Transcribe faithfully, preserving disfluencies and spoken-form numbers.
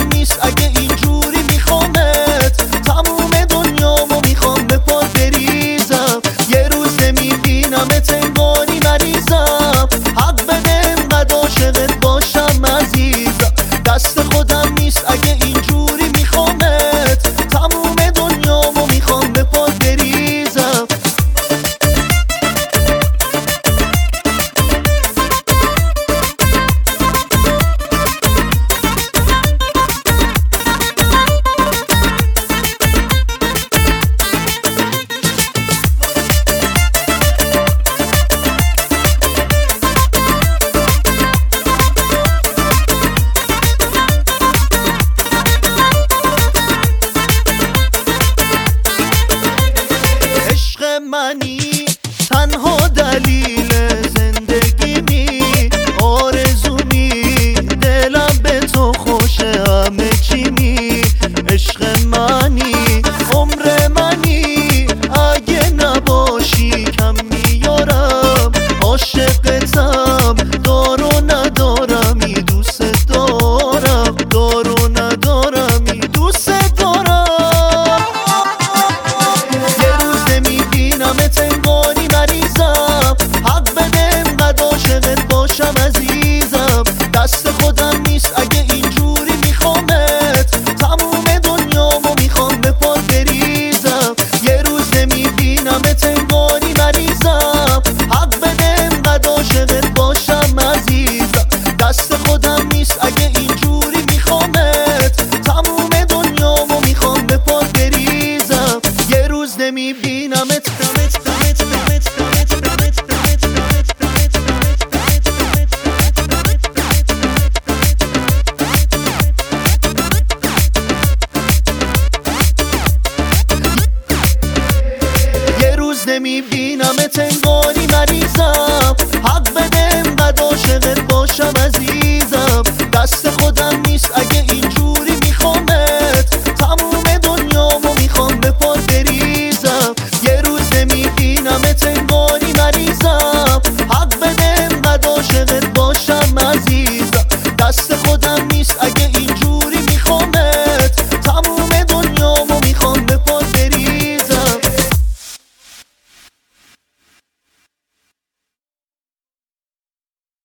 خودم نیست اگه اینجوری میخوامت، تموم دنیامو میخوام به پا بریزم. یه روز نمیبینمت انگاری مریضم، حق بده انقدر عاشقت باشم عزیزم. دست خودم نیست اگه اینجوری میخوامت، تموم دنیامو میخوام به پا بریزم. منی تنها دلیل زندگیمی، آرزومی دلم به تو خوشه همه چیمی. عشق منی عمر منی، اگه نباشی کم میارم. عاشقتم دار و ندارمی، دوست دارم دار و ندارمی، دوست دارم. نمت انگاری مریضم، حق بده انقدر عاشقت باشم عزیزم. دست خودم نیست اگه اینجوری میخوامت، تموم دنیامو میخوام به پا بریزم. یه روز نمیبینمت انگاری مریضم، حق بده انقدر عاشقت باشم عزیزم. دست خودم نیست اگه اینجوری میخوامت، تموم دنیامو میخوام به پا بریزم. یه روز نمیبینمت نمیبینمت انگار